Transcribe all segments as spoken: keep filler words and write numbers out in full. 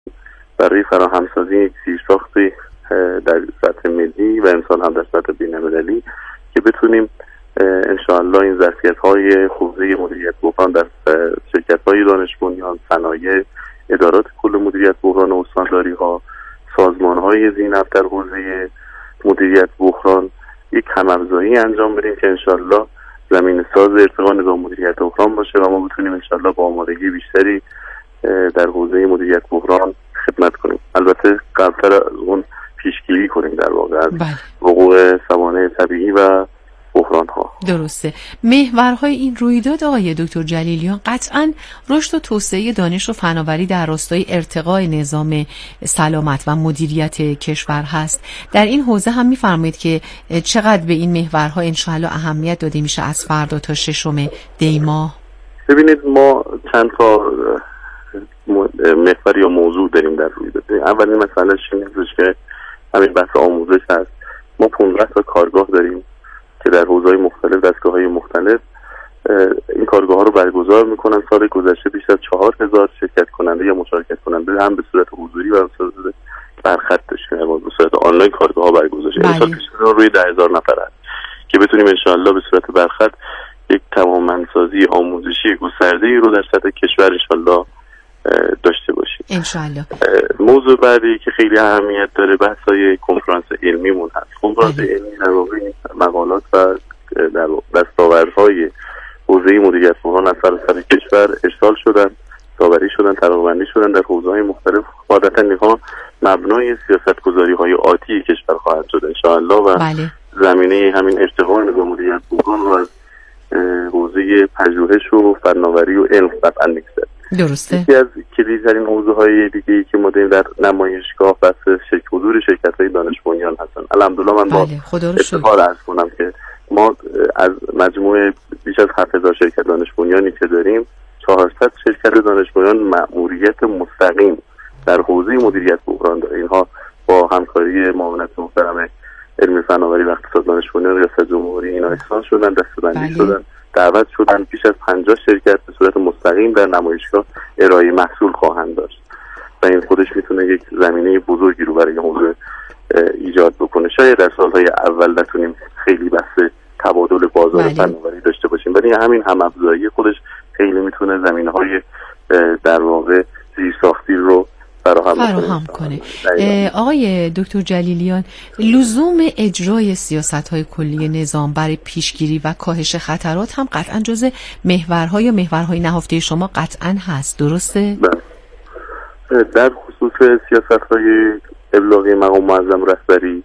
برای فراهمسازی یک زیرساختی در سطح ملی و امسال هم در سطح بین‌المللی که بتونیم انشاءالله این ظرفیت‌های حوزه مدیریت بحران در شرکت‌های دانش بنیان، صنایع، ادارات کل مدیریت بحران و استانداری‌ها، سازمان‌های ذی‌نفع در حوزه مدیریت بحران یک هم‌افزایی انجام بدیم که انشاءالله زمین ساز ارتقاء نظام مدیریت بحران باشه و ما بتونیم انشاءالله با آمادگی بیشتری در حوزه مدیریت بحران خدمت کنیم. البته قبلتر از اون پیشگیری کنیم در واقع از وقوع سوانح طبیعی و بحران ها. درسته. محورهای این رویداد آقای دکتر جلیلیان قطعاً رشد و توسعه دانش و فناوری در راستای ارتقاء نظام سلامت و مدیریت کشور هست. در این حوزه هم می‌فرمایید که چقدر به این محورها انشاءالله اهمیت داده میشه از فردا تا ششم دی ماه؟ ببینید ما چند تا محور یا موضوع داریم در رویداد. اولین مسئله این هستش که همین بحث آموزش هست. ما پانزده تا کارگاه داریم که در حوزه‌های مختلف، دستگاه‌های مختلف این کارگاه ها رو برگزار میکنن. سال گذشته بیش از چهار هزار شرکت کننده یا مشارکت کننده هم به صورت حضوری و به صورت برخط داشتیم، یعنی به صورت آنلاین کارگاه ها برگزار شد. امسال پیش‌بینی روی ده هزار نفر هست که بتونیم انشاءالله به صورت برخط یک تمام‌سازی آموزشی گسترده‌ای رو در سطح کشور انشاءالله داشته باشیم انشاءالله. موضوع بعدی که خیلی اهمیت داره بحث‌های کنفرانس علمیمون هست. کنفرانس علمی در واقع مقالات و در دستاوردهای حوزه مدیریت بحران از سراسر کشور ارسال شدن، داوری شدن، طبقه‌بندی شدن در حوزه‌های مختلف. عادتاً اینها مبنای سیاست‌گذاری‌های آتی کشور خواهد شد انشاءالله و بله. زمینه همین ارتقاء نظام مدیریت بحران رو از حوزه پژوهش و فناوری و علم قطعاً می‌گذره. درسته. یکی از کلیدترین موضوعهای دیگه‌ای که ما داریم در نمایشگاه بحث شرکت حضور شرکت‌های دانش بنیان هستن. الحمدلله من با افتخار عرض کنم که ما از مجموع بیش از هفت هزار شرکت دانش بنیانی که داریم چهارصد شرکت دانش بنیان مأموریت مستقیم در حوزه مدیریت بحران داره. اینها با همکاری معاونت محترم علم فناوری و اقتصاد دانش بنیان ریاست جمهوری اینا احسان شدن، دسته‌بندی شدن، دعوت شدن. بیش از پنجاه شرکت به صورت مستقیم در نمایشگاه ارائه محصول خواهند داشت و این خودش میتونه یک زمینه بزرگی رو برای موضوع ایجاد بکنه. شاید در سالهای اول نتونیم خیلی بحث تبادل بازار فناوری داشته باشیم، ولی همین هم‌افزایی خودش خیلی میتونه زمینه‌های در واقع زیرساختی رو فراهم, فراهم کنه. آقای دکتر جلیلیان، لزوم اجرای سیاست‌های کلی نظام برای پیشگیری و کاهش خطرات هم قطعاً جزء محورهای یا محورهای نهفته شما قطعاً هست، درسته؟ بله. در خصوص سیاست‌های ابلاغی مقام معظم رهبری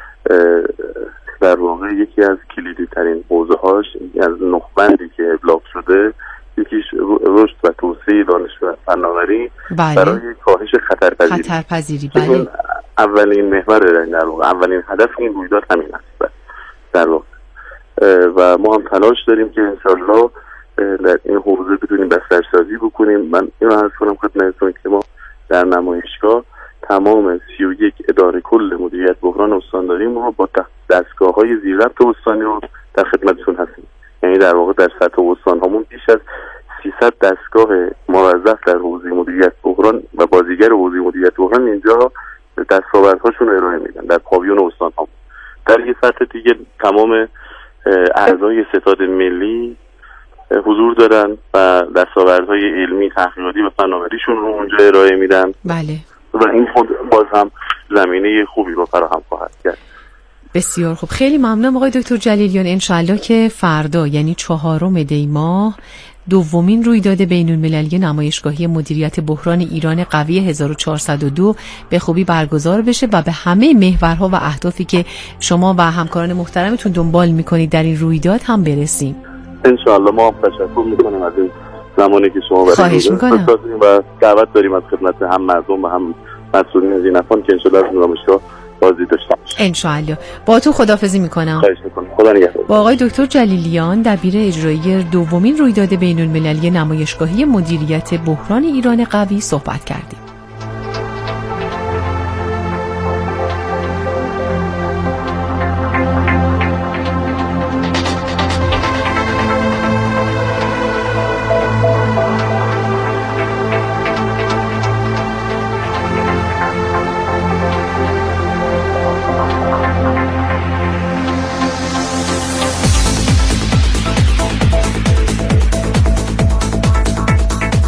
در واقع یکی از کلیدی ترین حوزه‌هاش از نخبندی که ابلاغ شده یکیش رشد و توسعه دانش و فناوری بله. برای کاهش خطرپذیری خطرپذیری بله. اولین محور در واقع اولین هدف این رویداد همین است در واقع و ما هم تلاش داریم که انشاءالله در این حوزه بدونیم بسترسازی بکنیم. من اینو عرض کنم خدمتتون که ما در نمایشگاه تمام سی و یک اداره کل مدیریت بحران استانداری ما با دستگاه‌های زیرربط استانی رو در خدمتتون هستیم. یعنی در واقع در سطح استان همون بیش از سیصد دستگاه موظف در حوزه مدیریت بحران و بازیگر حوزه مدیریت بحران اینجا دستاوردهاشون رو ارائه میدن در پاویون استان ها. در یه سطح دیگه تمام اعضای ستاد ملی حضور دارن و دستاوردهای علمی تحقیقاتی و فناوریشون رو اونجا ارائه میدن. بله. و این خود باز هم زمینه خوبی رو فراهم خواهد کرد. بسیار خوب، خیلی ممنونم آقای دکتر جلیلیان. انشالله که فردا یعنی چهارم دی ماه دومین رویداد بین‌المللی نمایشگاهی مدیریت بحران ایران قوی هزار و چهارصد و دو به خوبی برگزار بشه و به همه محورها و اهدافی که شما و همکاران محترمتون دنبال میکنید در این رویداد هم برسیم. انشالله ما هم تشکر میکنیم از این زمانی که شما خواهش میکنم و دعوت داریم از خدمت هم مردم و هم مسئولین از این افغان که انشالله از نمایشگاه بازی داشته باشیم. انشالله. با تو خداحافظی میکنم. خواهش میکنم. خدا نگهدار. با آقای دکتر جلیلیان دبیر اجرایی دومین رویداد بین‌المللی نمایشگاهی مدیریت بحران ایران قوی صحبت کردیم.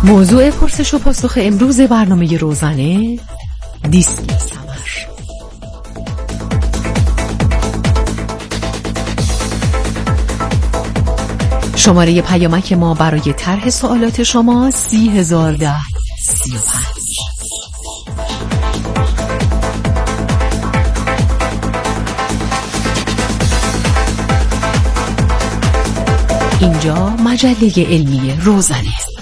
موضوع پرسش و پاسخ امروز برنامه روزانه دیسک ثمر. شماره پیامک ما برای طرح سوالات شما سی هزار ده سی و پنج. اینجا مجله علمی روزانه.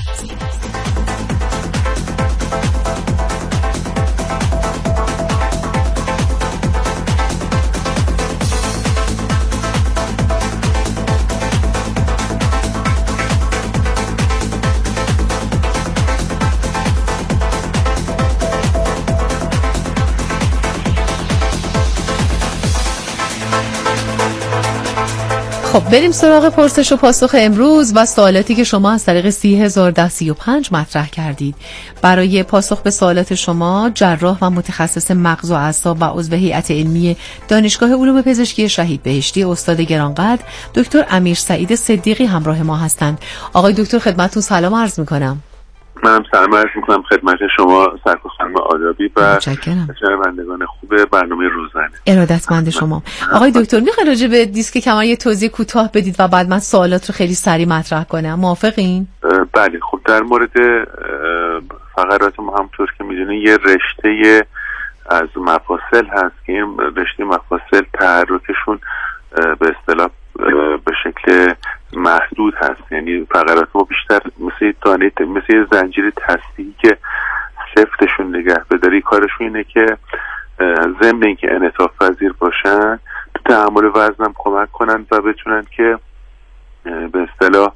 خب بریم سراغ پرسش و پاسخ امروز و سوالاتی که شما از طریق سی هزار ده سی و پنج مطرح کردید. برای پاسخ به سوالات شما جراح و متخصص مغز و اعصاب و عضو هیئت علمی دانشگاه علوم پزشکی شهید بهشتی استاد گرانقدر دکتر امیر سعید صدیقی همراه ما هستند. آقای دکتر خدمتتون سلام عرض می‌کنم. منم سلام عرض می‌کنم خدمت شما سرکار خانم آدابی و شنوندگان خوب برنامه روزانه. ارادتمند شما. آقای دکتر میخواین راجع به دیسک کمر یه توضیح کوتاه بدید و بعد من سوالات رو خیلی سریع مطرح کنم. موافقین؟ بله. خب در مورد فقرات ما همونطور که میدونید یه رشته از مفاصل هست که این رشته مفاصل تحرکشون به اصطلاح به شکل محدود هست، یعنی فقرات ما بیشتر مثل دانه مثل زنجیر تصدیحی که سفتشون نگه بداری. کارشون اینه که ضمن اینکه انعطاف پذیر باشن تو تحمل وزن هم کمک کنن و بتونن که به اصطلاح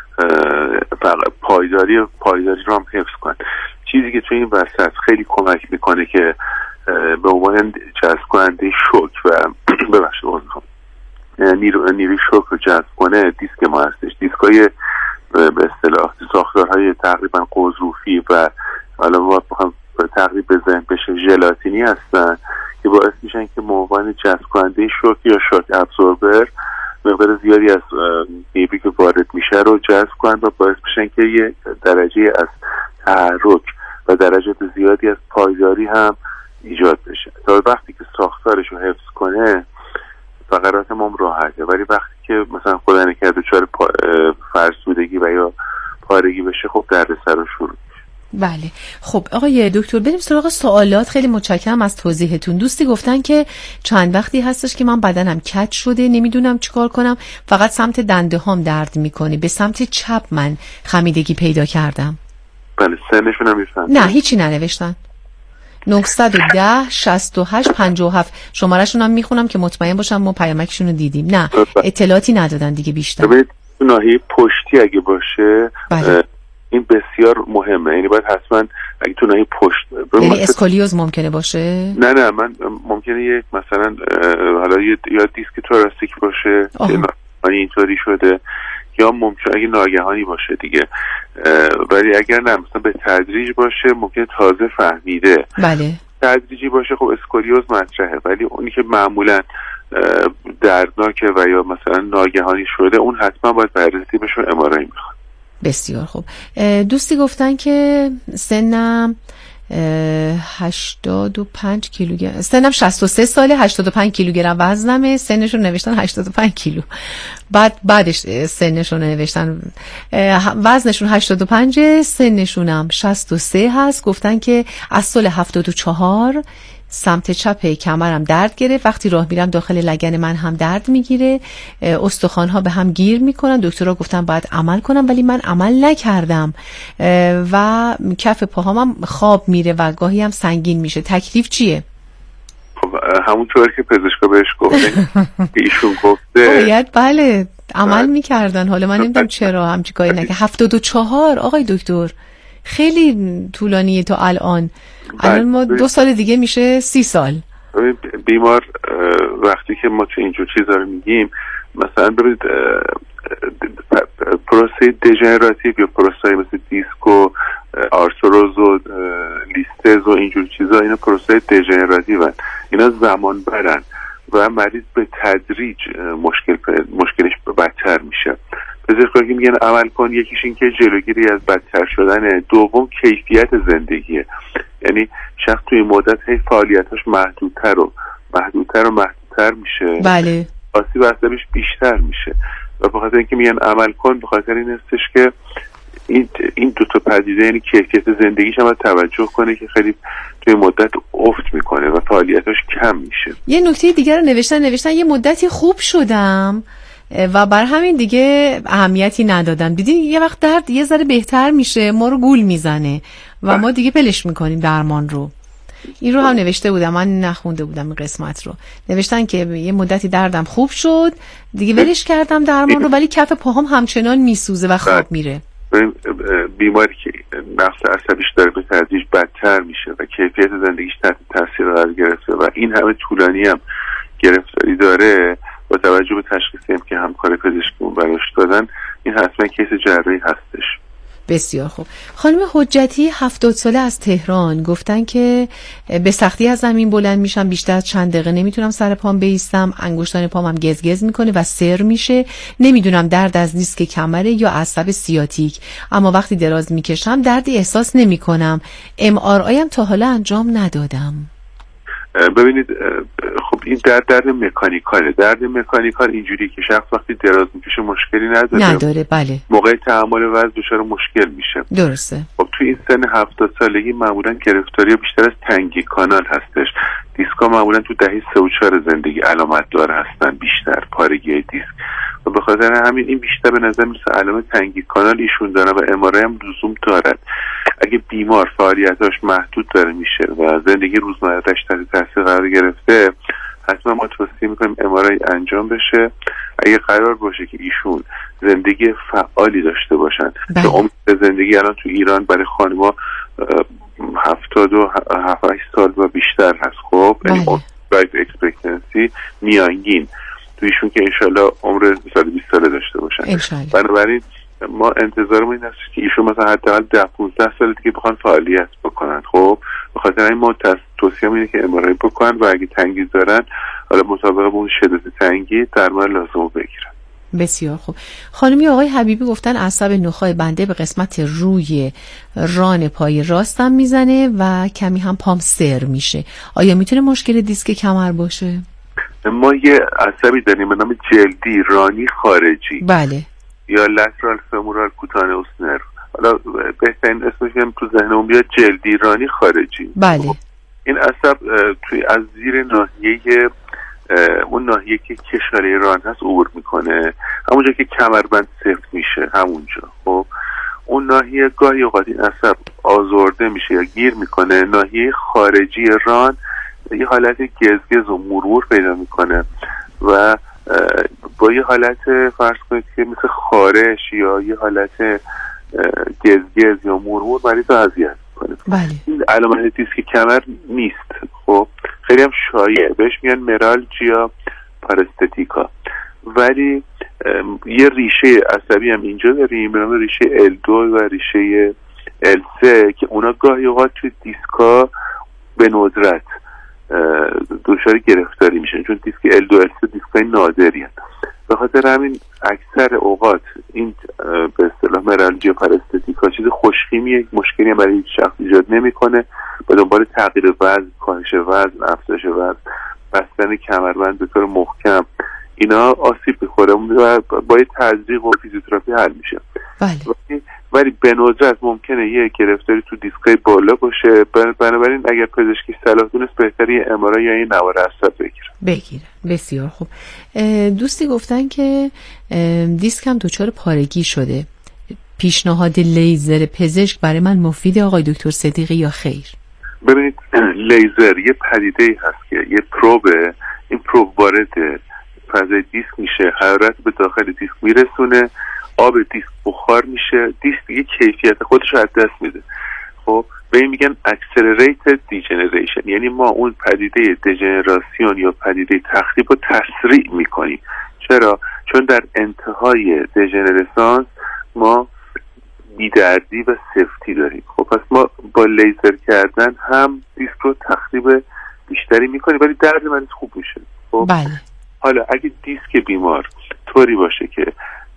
پایداری پایداری رو هم حفظ کنن. چیزی که تو این وسط خیلی کمک میکنه که به عنوان جذب کننده شوک و ببخشید نیرو نیروی شوک رو جذب کنه دیسک ما هستش. دیسکای به اصطلاح ساختارهای تقریبا قضروفی و حالا ما بخوام تقریب بزنیم بشه ژلاتینی هستن که باعث میشن که به عنوان جذب کننده شوک یا شوک ابزوربر مقدار زیادی از نیرویی که وارد میشه رو جذب کنن و باعث میشن که یه درجه از تحرک و درجه زیادی از پایداری هم ایجاد بشه. تا وقتی که ساختارش رو حفظ کنه فقرات ما هم راحته، ولی وقتی که مثلا خدا نکرده دچار فرسودگی و یا پارگی بشه خب دردسر رو شروع میشه. بله. خب آقای دکتر بریم سراغ سوالات. خیلی متشکرم از توضیحتون. دوستی گفتن که چند وقتی هستش که من بدنم کج شده، نمیدونم چیکار کنم، فقط سمت دنده هام درد میکنه، به سمت چپ من خمیدگی پیدا کردم. بله. سنشون هم میفهمن؟ نه هیچی ننوشتن. نه یک صفر شش هشت پنج هفت شمارهشون هم میخونم که مطمئن باشم ما پیامکشون رو دیدیم. نه اطلاعاتی ندادن دیگه بیشتر. ببینید ناحیه پشتی اگه باشه بله. این بسیار مهمه، یعنی باید حتما اگه تو ناحیه پشت یعنی اسکولیوز ممکنه باشه. نه نه من ممکنه یک مثلا حالا یا دیسک توراستیک باشه که اینطوری شده یا ممکنه اگه ناگهانی باشه دیگه، ولی اگر نه مثلا به تدریج باشه ممکنه تازه فهمیده. بله. تدریجی باشه خب اسکولیوز مطرحه، ولی اونی که معمولا دردناکه و یا مثلا ناگهانی شده اون حتما باید بررسی بشه و ام آر آی میخواد. بسیار خوب. دوستی گفتن که سنم هشتاد و پنج کیلوگرم، سنم شصت و سه ساله، هشتاد و پنج کیلوگرم وزنمه. سنشون نوشتن هشتاد و پنج کیلو. بعد بعدش سنشون نوشتن وزنشون هشتاد و پنج، سنشونم شصت و سه هست. گفتن که از سال هفتاد و چهار سمت چپ کمرم درد گرفت، وقتی راه میرم داخل لگن من هم درد میگیره، استخوان‌ها به هم گیر میکنن. دکترها گفتن باید عمل کنم ولی من عمل نکردم و کف پاهامم خواب میره و گاهی هم سنگین میشه. تکلیف چیه؟ همونطور که پزشکا بهش گفتن ایشون گفته باید بله عمل میکردن. حالا من نمیدونم چرا همچی کاری نکردن. هفتاد و چهار آقای دکتر خیلی طولانیه تا الان. الان ما دو سال دیگه میشه سی سال. بیمار وقتی که ما تو اینجور چیزا رو میگیم مثلا ببینید پروسه دژنراتیو یا پروسه مثل دیسک و آرتروز و لیستز و اینجور چیزا اینا پروسه دژنراتیو هستن، اینا زمان برن و مریض به تدریج مشکل مشکلش بدتر میشه. پزشکا که میگن عمل کن، یکیش این که جلوگیری از بدتر شدن، دوم کیفیت زندگیه. یعنی شخص توی مدت هی فعالیتاش محدودتر و محدودتر و محدودتر میشه، بله، آسیب عصبیش بیشتر میشه. و به خاطر اینکه میگن عمل کن، به خاطر این هستش که این این دو تا پدیده، یعنی کیفیت زندگیش هم توجه کنه که خیلی توی مدت افت میکنه و فعالیتاش کم میشه. یه نکته دیگر رو نوشتن نوشتن یه مدتی خوب شدم و بر همین دیگه اهمیتی ندادم، دیدین یه وقت درد یه ذره بهتر میشه ما رو گول میزنه و ما دیگه پلش میکنیم درمان رو. این رو هم نوشته بودم، من نخونده بودم این قسمت رو. نوشتن که یه مدتی دردم خوب شد دیگه ولش کردم درمان رو، ولی کف پاهام همچنان میسوزه و خواب میره. بیماری که نفس عصبیش داره به تدریج بدتر میشه و کیفیت زندگیش تحت تاثیر قرار گرفته و این همه طولانی هم گرفتاری داره، با توجه به تشخیصی هم که همکار پزشکیمون براش دادن، این حتما کیس جراحی هستش. بسیار خوب. خانم حجتی هفتاد ساله از تهران گفتن که به سختی از زمین بلند میشم، بیشتر از چند دقیقه نمیتونم سر پام بایستم، انگشتان پام هم گزگز میکنه و سر میشه، نمیدونم درد از دیسک کمره یا عصب سیاتیک، اما وقتی دراز میکشم دردی احساس نمیکنم. ام آر آی هم تا حالا انجام ندادم. ببینید خب این درد درد مکانیکاله. درد مکانیکال اینجوری که شخص وقتی دراز میکشه مشکلی نداره نداره بله، موقع تحمل وزن دچار مشکل میشه. درسته. خب توی این سن هفتاد سالگی معمولا گرفتاری بیشتر از تنگی کانال هستش. دیسکا معمولا تو دهه سه و چهار زندگی علامت دار هستن، بیشتر پارگی دیسک، و به خاطر همین این بیشتر به نظر میرسه علامت تنگی کانال ایشون داره و ام آر آی هم لزوم دارد. اگه بیمار فعالیتاش محدود داره میشه و زندگی روزمره‌اش تحت تاثیر قرار گرفته، حتما ما توصیه میکنیم ام آر آی انجام بشه. اگه قرار باشه که ایشون زندگی فعالی داشته باشن، که عمر زندگی الان تو ایران برای خانم‌ها هفتاد و هفت سال و بیشتر هست. خب یعنی لایف اکسپکتنسی میانگین تو ایشون که انشالله عمر بیست ساله داشته باشن. بنابراین ما انتظارمون این است که ایشون مثلا حداقل ده پانزده سال دیگه بخوان فعالیت بکنن. خب به خاطر این ما توصیه می‌کنیم که ام آر آی بکنن و اگه تنگی دارن، حالا مطابق با اون شدت تنگی درمان لازم بگیرن. بسیار خوب. خانمی آقای حبیبی گفتن عصب نخاع بنده به قسمت روی ران پای راستم میزنه و کمی هم پام سر میشه. آیا میتونه مشکل دیسک کمر باشه؟ ما یه عصبی داریم به نام جلدی رانی خارجی، بله، یا لترال فمورال کوتانئوس نرو. حالا بهترین اسمش هم تو ذهنمون بیاد جلدی رانی خارجی. بله. این عصب توی از زیر ناحیه اون ناحیه که کشاره ران هست عبور میکنه، همونجا که کمربند سفت میشه همونجا. خب اون ناحیه گاهی اوقات این عصب آزرده میشه یا گیر میکنه، ناحیه خارجی ران یه حالت گزگز و مرور پیدا میکنه و با یه حالت فرض کنید که مثل خارش یا یه حالت گزگز یا مرور مریض رو اذیت میکنه. بله. این علامت دیسک کمر نیست. خب خیلی هم شایع بهش میگن مرالژیا پاراستتیکا، ولی یه ریشه عصبی هم اینجا داریم به نام ریشه ال دو و ریشه ال سه که اونا گاهی اوقات توی دیسکا به ندرت دچار گرفتاری میشن، چون دیسک ال دو ال سه دیسکای نادری هست. به خاطر همین اکثر اوقات این به اصطلاح مرالژیا پاراستتیکا چیز خوشخیمیه، مشکلی هم برای شخص ایجاد نمیکنه. به دنبال تغییر وزن، کاهش وزن، افزایش وزن، بستن کمربند به طور محکم، اینا آسیب میخوره و با تزریق و فیزیوتراپی حل میشه. بله. ولی به ندرت ممکنه یه گرفتاری تو دیسکای بالا باشه. بنابراین اگر پزشکی صلاح دونست بهتره یه ام آر آی یا یه نوار عصب بگیره. بگیره. بسیار خوب. دوستی گفتن که دیسکم دچار پارگی شده. پیشنهاد لیزر پزشک برای من مفیده آقای دکتر صدیقی یا خیر؟ ببینید لیزر یه پدیده‌ای هست که یه پروبه، این پروب وارد فضای دیسک میشه، حرارت به داخل دیسک میرسونه، آب دیسک بخار میشه، دیسک دیگه کیفیت خودش رو از دست میده. خب به این میگن accelerated degeneration، یعنی ما اون پدیده دژنراسیون یا پدیده تخریب رو تسریع میکنیم. چرا؟ چون در انتهای دژنرسانس ما بیدردی و سفتی داریم. خب پس ما با لیزر کردن هم دیسک رو تخریب بیشتری میکنیم ولی درد مریض خوب میشه. خب بله. حالا اگه دیسک بیمار طوری باشه که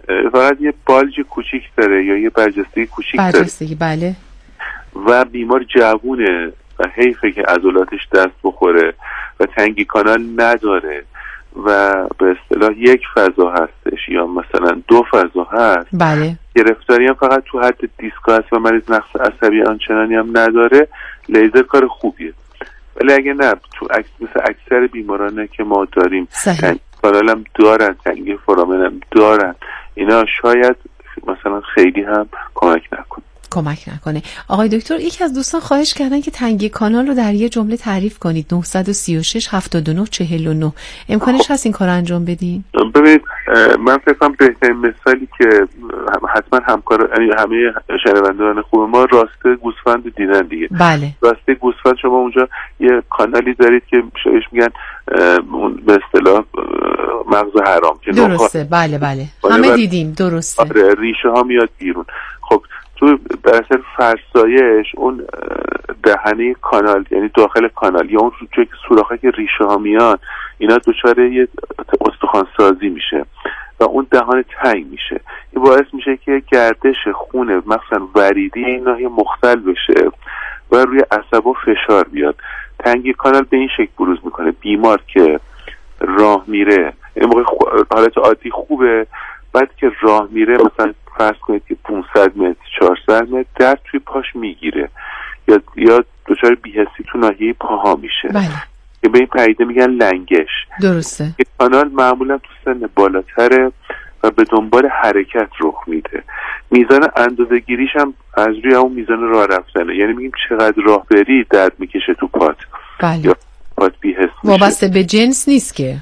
فقط یه بالج کوچیک داره یا یه برجستگی کوچیک داره. برجستگی بله. و بیمار جوونه و حیفه که عضلاتش دست بخوره و تنگی کانال نداره و به اصطلاح یک فضا هستش یا مثلا دو فضا هست. بله. گرفتاری هم فقط تو حد دیسک هست و مریض نقص عصبی آنچنانی هم نداره، لیزر کار خوبیه. ولی اگه نه تو اکس مثل اکثر بیمارانه که ما داریم تنگی کانال هم دارن، تنگی فورامن هم دارن، اینا شاید مثلا خیلی هم کمک نکنه. کمک نکنه. آقای دکتر یکی از دوستان خواهش کردن که تنگی کانال رو در یه جمله تعریف کنید. نه سه شش هفت نه چهار نه امکانش هست این کار انجام بدین؟ ببینید من فکر کنم بهترین مثالی که حتما همکار یعنی همه شنوندگان خوب ما راسته گوسفند دیدن دیگه. بله. راسته گوسفند شما اونجا یه کانالی دارید که شایش میگن به اصطلاح مغز حرام که درسته. بله بله همه دیدیم. درسته. آره ریشه ها میاد بیرون. خب تو به اثر فرسایش اون دهنه کانال یعنی داخل کانال یا اون جایی که سوراخی که ریشه ها میان اینا دچار یه استخوان سازی میشه و اون دهان تنگ میشه. این باعث میشه که گردش خون مثلا وریدی این ناحیه مختل بشه و روی عصبا فشار بیاد. تنگی کانال به این شکل بروز میکنه. بیمار که راه میره این موقع حالت عادی خوبه، بعد که راه میره مثلا فرض کنید که پانصد متر چهارصد متر درد توی پاش میگیره یا یا دچار بی‌حسی تو ناحیه پاها میشه. بله. که به این پدیده میگن لنگش. درسته. این کانال معمولا تو سن بالاتره و به دنبال حرکت رخ میده. میزان اندازه‌گیریش هم از روی اون میزان راه رفتنه، یعنی میگیم چقدر راه بری درد میکشه تو پات. بله. یا پات بی‌حس میشه. وابسته به جنس نیست که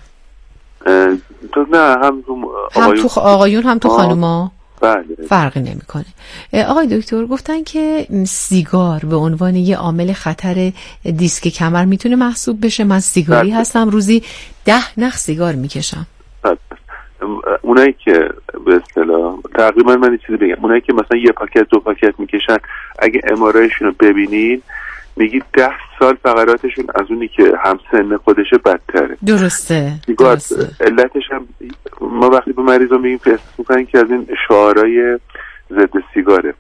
تو نه هم تو آقایون هم تو آقایون هم تو خانوما بله. فرقی نمیکنه. آقای دکتر گفتن که سیگار به عنوان یه عامل خطر دیسک کمر میتونه محسوب بشه. من سیگاری بله. هستم روزی ده نخ سیگار میکشم. بله. اونایی که به اصطلاح تقریبا من این چیزی بگم، اونایی که مثلا یه پاکت دو پاکت میکشن اگه ام آر آیشون رو ببینین میگید ده سال فقراتشون از اونی که هم سن خودشه بدتره. درسته. درسته. علتش هم ما وقتی به مریضا میگیم که احساس میکنن که از این شعارهای ضد سیگاره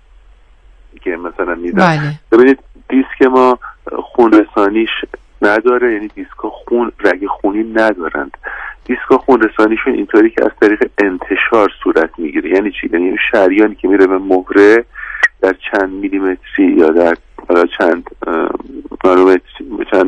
که مثلا میدن. بله. ببینید دیسک ما خون رسانیش نداره، یعنی دیسکا خون رگ خونی ندارند. دیسکا خون رسانیشون اینطوری که از طریق انتشار صورت میگیره. یعنی چی؟ یعنی شریانی که میره به مهره در چند میلیمتری یا در چند نانومتری چند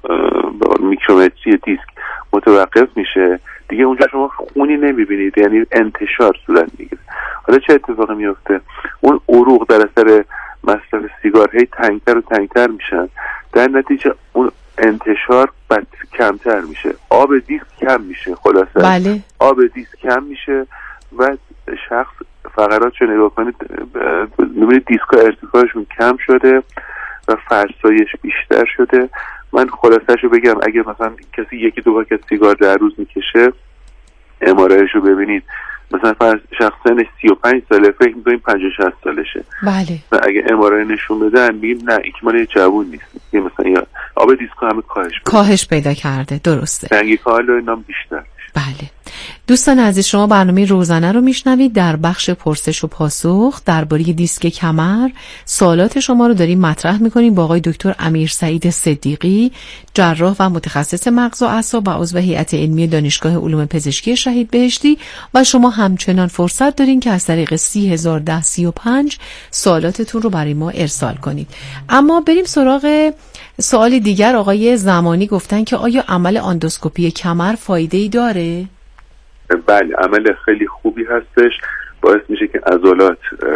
میکرومتری دیسک متوقف میشه دیگه، اونجا شما خونی نمیبینید، یعنی انتشار صورت میگیره. حالا چه اتفاقی میفته؟ اون عروق در اثر مصرف سیگار هی تنگتر و تنگتر میشن، در نتیجه اون انتشار بد کمتر میشه، آب دیسک کم میشه. خلاصه بله. آب دیسک کم میشه و شخص فقرات رو نگاه کنید میبینید دیسکا ارتفاعشون کم شده و فرسایش بیشتر شده. من خلاصش رو بگم، اگر مثلا کسی یکی دو پاکت سیگار در روز میکشه ام آر آیش رو ببینید مثلا فرض شخص سنش سی و پنج ساله، فکر می‌کنیم پنجاه شصت سالشه. بله. و اگه ام آر آی نشون بدن میگیم نه این مال جوون نیست، یه مثلا یا آب دیسکو همه کاهش پیدا کاهش پیدا کرده. درسته. تنگی کانال اینا بیشتر. بله. دوستان عزیز شما برنامه روزانه رو میشنوید. در بخش پرسش و پاسخ درباره دیسک کمر سوالات شما رو داریم مطرح میکنیم با آقای دکتر امیرسعید صدیقی، جراح و متخصص مغز و اعصاب و عضو هیئت علمی دانشگاه علوم پزشکی شهید بهشتی، و شما همچنان فرصت دارین که از طریق سی هزار ده سی و پنج سوالاتتون رو برای ما ارسال کنید. اما بریم سراغ سوال دیگر. آقای زمانی گفتن که آیا عمل اندوسکوپی کمر فایده‌ای داره؟ بله، عمل خیلی خوبی هستش، باعث میشه که عضلات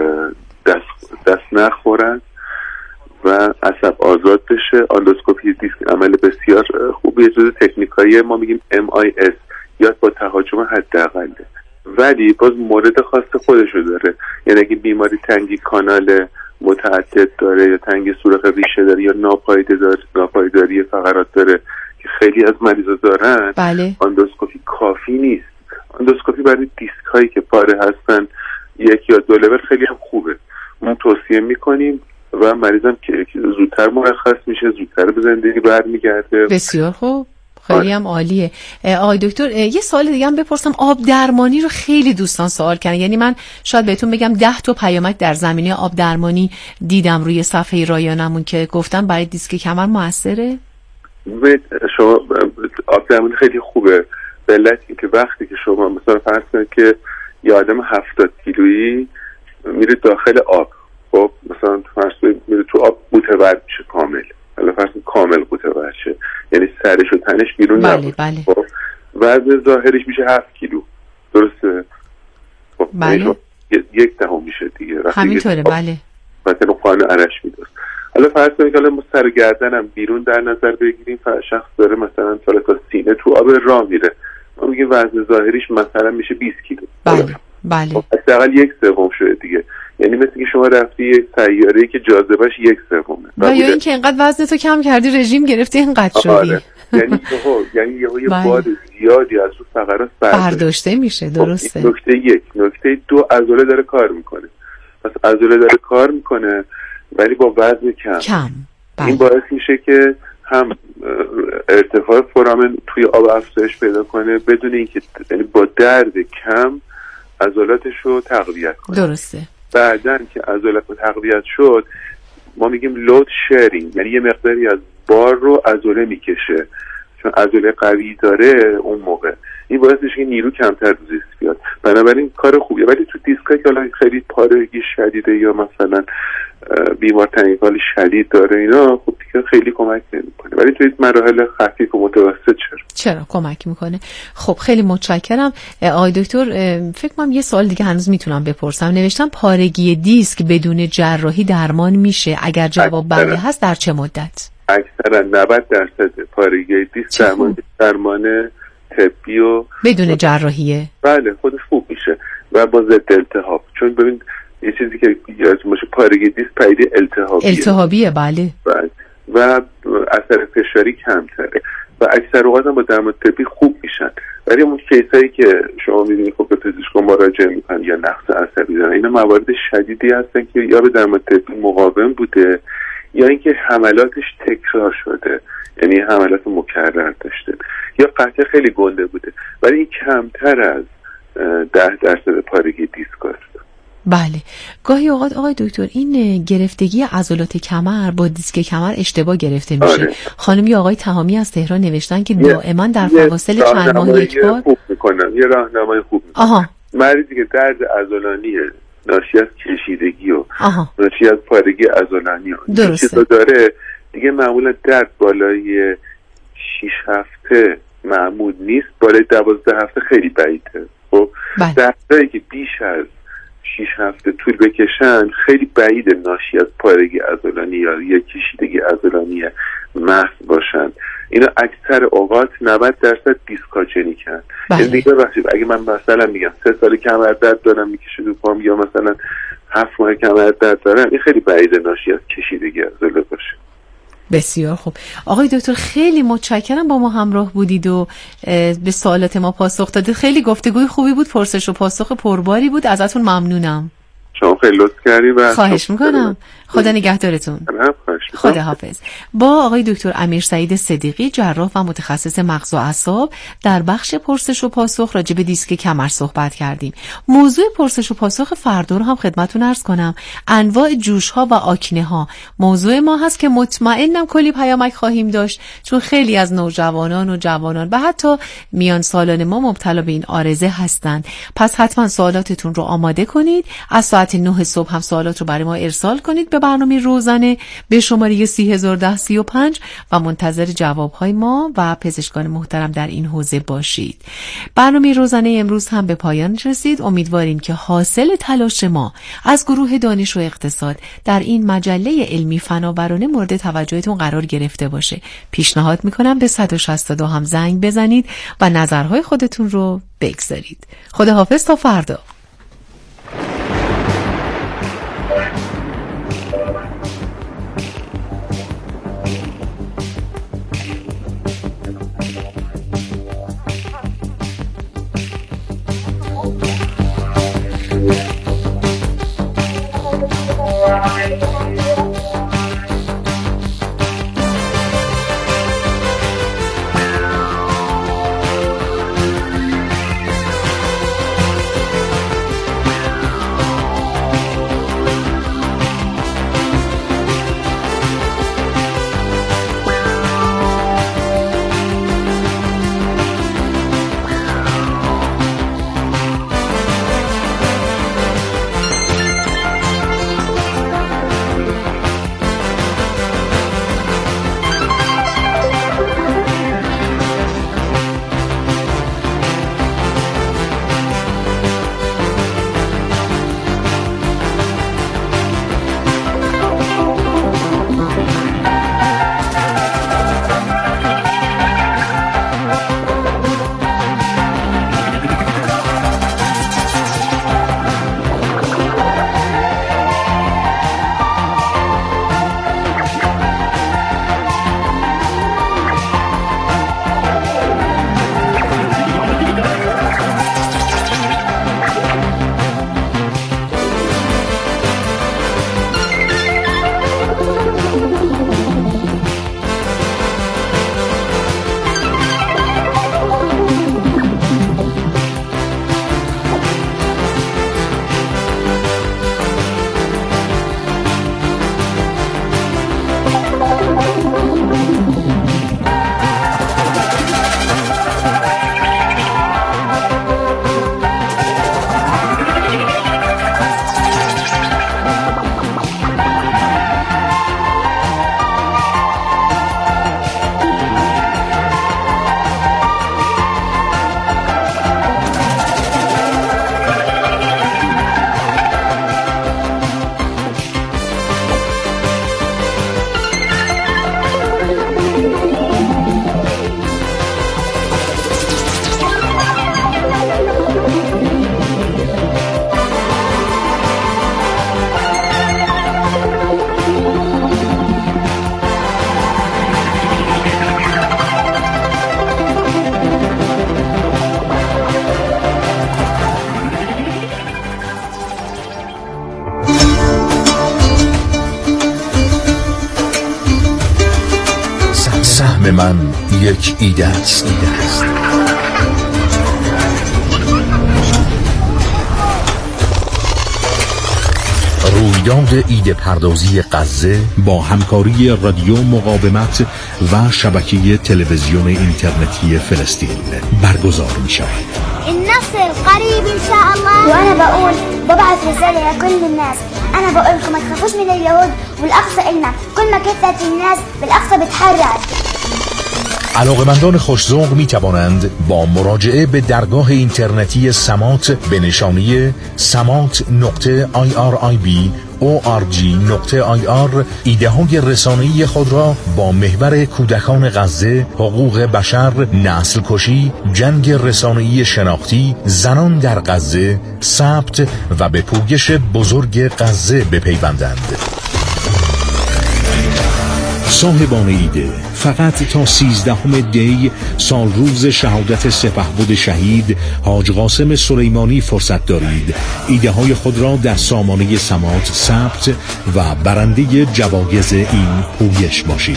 دست, دست نخورن و عصب آزاد بشه. اندوسکوپی دیسک عمل بسیار خوبیه، جز تکنیکایی ما میگیم ام آی اس، یاد با تهاجم حداقله، ولی باز مورد خاص خودشو داره. یعنی اگه بیماری تنگی کانال متعدد داره یا تنگی سوراخ ریشه داره یا ناپایداری ناپایداری فقرات داره که خیلی از مریضا دارن، بله. اندوسکوپی کافی نیست. اندوسکوپی برای دیسک هایی که پاره هستن یک یا دو لول خیلی هم خوبه، ما توصیه میکنیم و مریضم که زودتر مرخص میشه، زودتر به زندگی برمیگرده. بسیار خوب. خیلی هم عالیه. آقای دکتر یه سوال دیگه هم بپرسم. آب درمانی رو خیلی دوستان سوال کردن، یعنی من شاید بهتون بگم ده تا پیامک در زمینه آب درمانی دیدم روی صفحه رایانمون که گفتن برای دیسک کمر موثره. شما آب درمانی خیلی خوبه به علتی که وقتی که شما مثلا فرض کنید که یه آدم هفتاد کیلویی میره داخل آب، خب مثلا فرض کنید میره تو آب متورد میشه کامل، حالا فرض کنید کامل متورد شه، یعنی سرش و تنش بیرون بله نبود، بله. خب وزن ظاهرش میشه هفت کیلو، درسته؟ خب بله. یک دهم میشه دیگه. همینطوره بله. مثلا قانون عرش میدوست. حالا فرض کنید که ما سر گردنم بیرون در نظر بگیریم، شخص داره مثلا تا تا سینه تو آب راه میره، ما میگیم وزن ظاهریش مثلا میشه بیست کیلو. بله بله. حداقل یک سوم شده دیگه، یعنی مثل که شما رفتی یک سیاره‌ای که جاذبهش یک سومه و یا اینکه اینقدر وزنتو کم کردی رژیم گرفتی اینقدر شدی. آره. یعنی یهو یعنی یهو یه باد زیادی از رو فقرات برداشته میشه. درسته. نکته یک. نکته دو، عضله داره کار میکنه. پس عضله داره کار میکنه ولی با وزن کم. کم. بله. این باعث میشه که هم ارتفاع فورامن توی آب افزایش پیدا کنه بدون اینکه یعنی با درد کم عضلاتش رو تقویت کنه. درسته. بعدن که عضلات رو تقویت شد ما میگیم لود شیرینگ، یعنی یه مقداری از بار رو عضله میکشه، چون عضله قوی داره اون موقع این باعث میشه که نیرو کمتر رو زیست بیاد. بنابراین کار خوبیه. ولی تو دیسکا که الان خیلی پارگی شدیده یا مثلا بیمار تنگال شدید داره اینا، خب دیگه خیلی کمک نمیکنه، ولی توی مراحل خفیف و متوسط چرا چرا کمک میکنه. خب خیلی متشکرم آقای دکتر. فکر کنم یه سوال دیگه هنوز میتونم بپرسم. نوشتم پارگی دیسک بدون جراحی درمان میشه؟ اگر جواب بله هست در چه مدت؟ اکثرا نود درصد پارگی دیسک درمان درمان طبی و بدون جراحیه. بله خودش خوب میشه و با ضد التهاب. چون ببین یه چیزی که یادتون باشه پارگی دیسک پدیده التهابیه. التهابیه بله. بله. و اثر فشاری کمتره و اکثر اوقات هم با درمان طبی خوب میشن. ولی اون کیسایی که شما میبینید خب به پزشکان مراجعه میکنن یا نقص عصبی دارن، اینا موارد شدیدی هستن که یا به درمان طبی مقاوم بوده یا اینکه حملاتش تکرار شده، یعنی حملات مکرر داشته، یا قطع خیلی گنده بوده، ولی این کمتر از ده درصد پارگی دیسک است. بله. گاهی اوقات آقای دکتر این گرفتگی عضلات کمر با دیسک کمر اشتباه گرفته میشه. آره. خانم یا آقای تهامی از تهران نوشتن که دائما در فواصل چند ماه یک بار خوب میکنن. یه راهنمای خوب میکنن. آها. مریضی که درد عضلانی ناشی از کشیدگی و آها. ناشی از پارگی عضلانی درسته داره دیگه، معمولا درد بالای شش هفته معمول نیست، بالای دوازده هفته خیلی بعیده. خب دردایی که بیش از شش هفته طول بکشن خیلی بعید ناشی از پارگی عضلانی یا یا کشیدگی عضلانی محض باشن. اینا اکثر اوقات نود درصد دیسکاژنیکن. یعنی دیگه وقتی اگه من مثلا میگم سه سال کمر درد دارم میکشه تو پام یا مثلا هفت ماه کمر درد دارم، این خیلی بعید ناشی از کشیدگی عضله باشه. بسیار خوب. آقای دکتر خیلی متشکرم با ما همراه بودید و به سوالات ما پاسخ دادید. خیلی گفتگوی خوبی بود، پرسش و پاسخ پرباری بود. ازتون ممنونم. شما خیلی لطف کردید و خواهش میکنم. خدا نگهدارتون. خدا حافظ. با آقای دکتر امیر سعید صدیقی جراح و متخصص مغز و اعصاب در بخش پرسش و پاسخ راجع به دیسک کمر صحبت کردیم. موضوع پرسش و پاسخ فردا رو هم خدمتتون عرض کنم. انواع جوش ها و آکنه ها موضوع ما هست که مطمئنم کلی پیامک خواهیم داشت، چون خیلی از نوجوانان و جوانان و حتی میان سالان ما مبتلا به این عارضه هستند. پس حتما سوالاتتون رو آماده کنید. از ساعت نه صبح هم سوالات رو برای ما ارسال کنید به برنامه روزانه به شماره سی هزار و ده سی و پنج و منتظر جوابهای ما و پزشکان محترم در این حوزه باشید. برنامه روزانه امروز هم به پایان رسید. امیدواریم که حاصل تلاش ما از گروه دانش و اقتصاد در این مجله علمی فناورانه مورد توجهتون قرار گرفته باشه. پیشنهاد میکنم به صد و شصت و دو هم زنگ بزنید و نظرهای خودتون رو بگذارید. خداحافظ تا فردا. من یک ایده است. ایده است. رویداد ایده پردازی غزه با همکاری رادیو مقاومت و شبکه تلویزیون اینترنتی فلسطین برگزار می شود. النصر قریب ان شاء الله. وانا بقول ببعث رساله لكل الناس، انا بقول لكم ما تخافوش من اليهود والاقصى إلنا، كل ما كثرت الناس بالاقصى بتحرر. علاقمندان خوش‌ذوق می توانند با مراجعه به درگاه اینترنتی سمات به نشانی سمات نقطه آی آر آی بی او آر جی نقطه آی آر ایده های رسانه‌ای خود را با محور کودکان غزه، حقوق بشر، نسل کشی، جنگ رسانه‌ای شناختی، زنان در غزه ثبت و به پویش بزرگ غزه بپیوندند. صاحبان ایده فقط تا سیزدهم دی سال روز شهادت سپهبد شهید حاج قاسم سلیمانی فرصت دارید ایده های خود را در سامانه سمات ثبت و برنده جوایز این پویش باشید.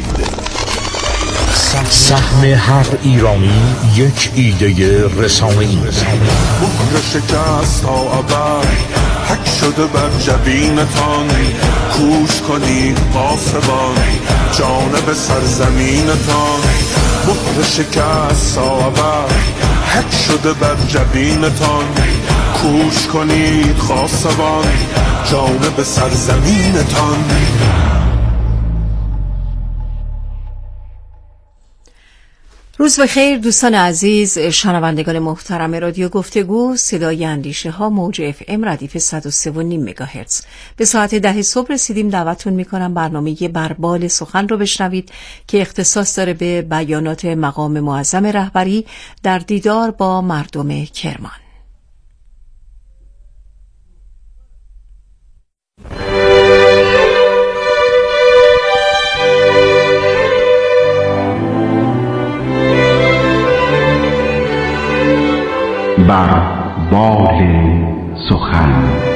سهم هر ایرانی یک ایده رسانه‌ای. بحر شکست تا ابد حک شده بر جبینتان، کوش کنید قاسبان جانب سرزمینتان. بحر شکست تا ابد حک شده بر جبینتان، کوش کنید قاسبان جانب سرزمینتان. روز بخیر دوستان عزیز، شنوندگان محترم رادیو گفتگو صدای اندیشه ها موج اف ام ردیف صد و سه و نیم مگاهرتز. به ساعت ده صبح رسیدیم. دعوتتون میکنم برنامه بربال سخن رو بشنوید که اختصاص داره به بیانات مقام معظم رهبری در دیدار با مردم کرمان. بربال سخن.